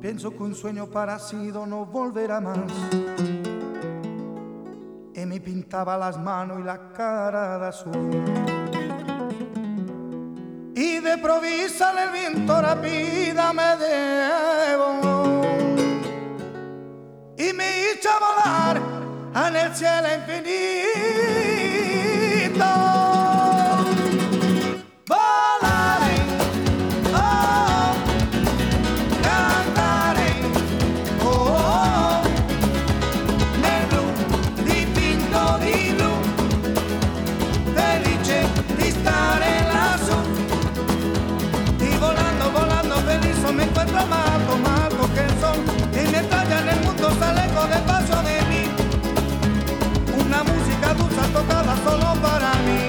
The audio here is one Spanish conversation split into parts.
Pienso que un sueño parecido no volverá más. Y me pintaba las manos y la cara de azul. Y de provisa el viento rápida me llevó y me hizo volar en el cielo infinito. Volaré, oh, cantaré, oh, nel blu dipinto di blu, felice di stare lassù. Y volando, volando feliz me encuentro más alto que el sol. Y mientras ya en el mundo se alejo despacio de mí, una música dulce tocada solo para mí.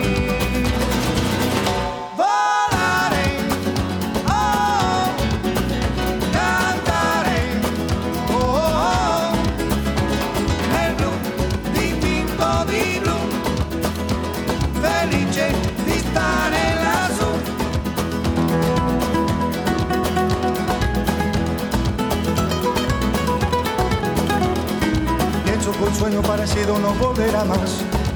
Volaré, oh, cantaré, oh, nel blu dipinto di blu, felice di stare lassù. Un sueño parecido no volverá más.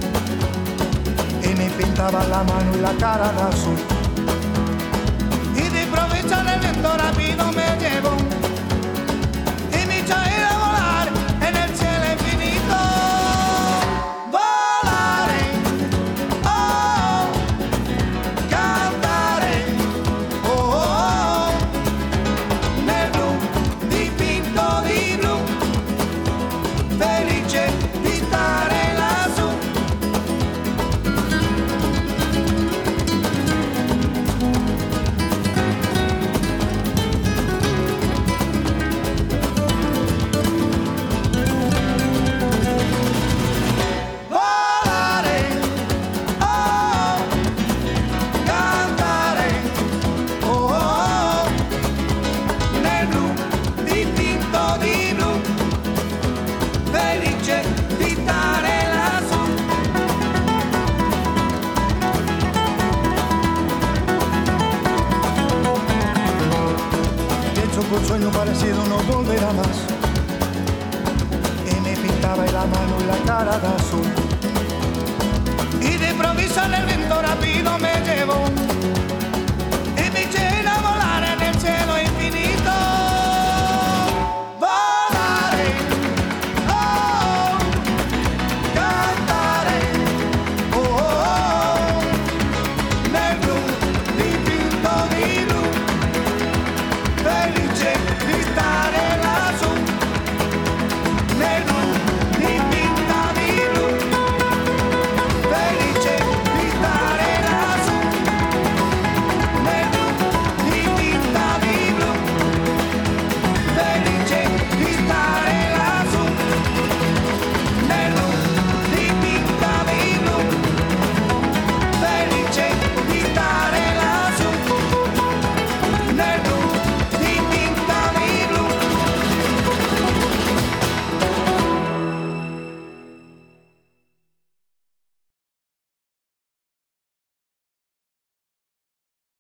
Y me pintaba la mano y la cara de azul. Y de improviso el viento rápido me llevó y me hizo ir a volar en el cielo infinito. Volaré, oh, cantaré, oh, nel blu dipinto di blu, felice di stare lassù. Volare, oh, cantare, oh, nel blu dipinto di blu, felice di stare lassù. Pienso que un sueño parecido no volverá más. Y me pintaba la mano y la cara de azul. Y de improviso el viento rápido me llevó